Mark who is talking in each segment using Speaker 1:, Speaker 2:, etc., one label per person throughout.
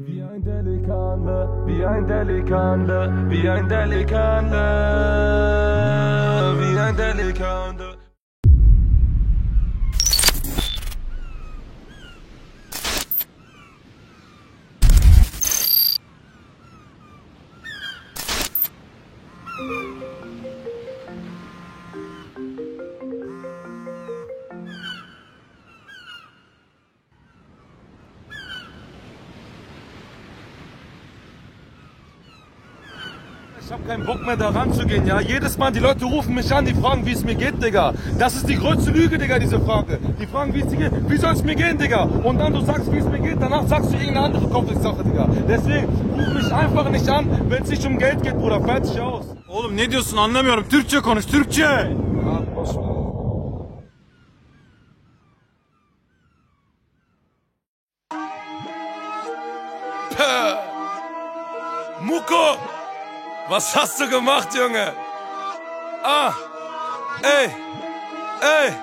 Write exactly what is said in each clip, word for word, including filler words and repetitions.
Speaker 1: Wie ein Delikande, wie ein Delikande, wie ein Delikande, wie ein Delikande. Ich hab keinen Bock mehr da ranzugehen, ja. Jedes Mal, die Leute rufen mich an, die fragen, wie es mir geht, Digga. Das ist die größte Lüge, Digga, diese Frage. Die fragen, wie es dir geht. Wie soll es mir gehen, Digga? Und dann du sagst, wie es mir geht, danach sagst du irgendeine andere Kopfsache, Digga. Deswegen, ruf mich einfach nicht an, wenn es nicht um Geld geht, Bruder. Fertig aus.
Speaker 2: Oğlum ne diyorsun anlamıyorum. Türkçe konuş, Türkçe.
Speaker 1: Ja, boş ver. Muko! Was hast du gemacht, Junge? Ah! Ey! Ey!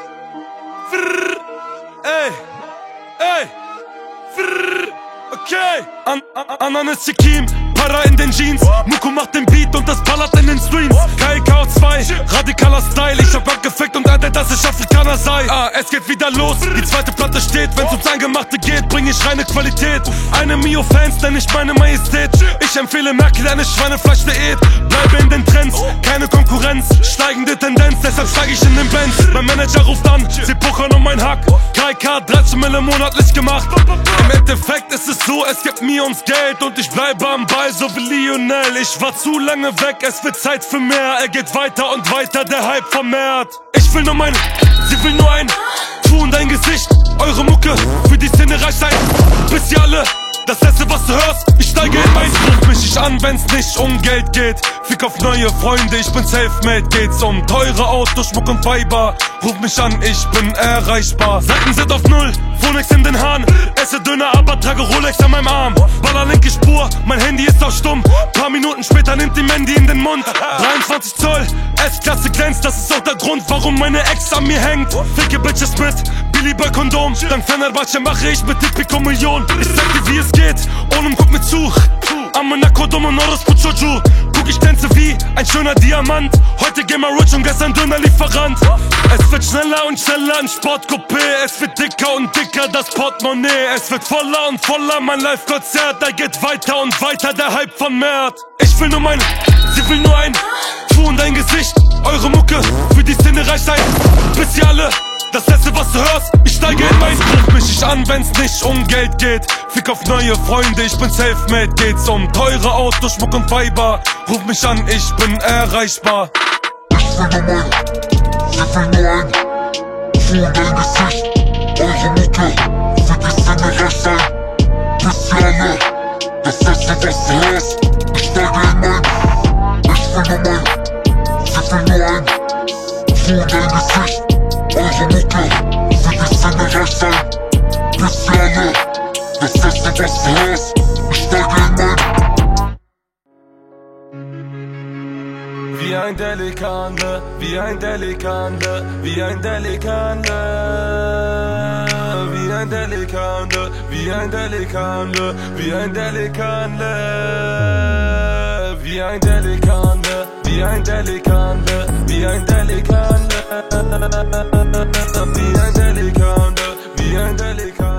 Speaker 1: Frrr, ey! Ey! Frrr, okay! An, an, Ananas Chikim, Para in den Jeans. Muko macht den Beat und das ballert in den Streams. K K zwei, radikaler Style. Ich hab abgefickt und Alter, dass ich Afrikaner sei. Ah, es geht wieder los, die zweite Platte steht. Wenn's ums Eingemachte geht, bring ich reine Qualität. Eine Mio-Fans, denn ich meine Majestät. Ich empfehle Merkel eine Schweinefleisch-Diät. Bleibe in den Trends, keine Konkurrenz. Steigende Tendenz, deshalb steig ich in den Benz. Mein Manager ruft an, sie puchern um mein Hack. K K, dreizehn Mille monatlich gemacht. Im Endeffekt ist es so, es geht mir ums Geld. Und ich bleibe am Ball, so wie Lionel. Ich war zu lange weg, es wird Zeit für mehr. Er geht weiter und weiter, der Hype vermehrt. Ich will nur mein, sie will nur ein Tu in dein Gesicht, eure Mucke für die Szene reich sein, bis ihr alle das letzte, was du hörst, ich steige in mein Ruf mich nicht an, wenn's nicht um Geld geht. Fick auf neue Freunde, ich bin selfmade. Geht's um teure Autos, Schmuck und Weiber. Ruf mich an, ich bin erreichbar. Seiten sind auf Null, Phoenix in den Haaren. Esse Döner, aber trage Rolex an meinem Arm. Baller linke Spur, mein Handy ist auch stumm. Paar Minuten später nimmt die Mandy in den Mund. dreiundzwanzig Zoll, S-Klasse glänzt. Das ist auch der Grund, warum meine Ex an mir hängt. Ficke Bitches mit Billy Boy Kondom. Dank Fenerbahce mache ich mit Tipico Million. Ich sag dir, wie es geht, ohne guck mir zu. Amanako Domonoros Puchoju. Guck, ich tänze wie ein schöner Diamant. Heute Gamer Rich und gestern Dönerlieferant. Es wird schneller und schneller, ein Sportcoupé. Es wird dicker und dicker, das Portemonnaie. Es wird voller und voller, mein Live-Konzert. Da geht weiter und weiter, der Hype von Mert. Ich will nur mein, sie will nur ein Tu in dein Gesicht, eure Mucke für die Szene reich sein, bis ihr alle das letzte, was du hörst, ich steige in mein Ruf mich nicht an, wenn's nicht um Geld geht. Fick auf neue Freunde, ich bin selfmade. Geht's um teure Autos, Schmuck und Weiber. Ruf mich an, ich bin erreichbar.
Speaker 3: Ich will nur mein, sie will nur ein Tu in dein Gesicht, eure Mucke für die Szene reich sein, bis ihr alle das letzte, was du hörst, ich steige in mein. Ich will nur mein, sie will nur ein Tu in dein Gesicht, eure Mucke für die Szene reich sein, bis ihr alle das letzte, was du hörst, ich steige in mein.
Speaker 1: Wie ein Delikande, wie ein Delikande, wie ein Delikande, wie ein Delikande, wie ein Delikande, wie ein Delikande, wie ein Delikande, wie ein Delikande, wie ein Delikande, wie ein Delikande, wie ein Delikande.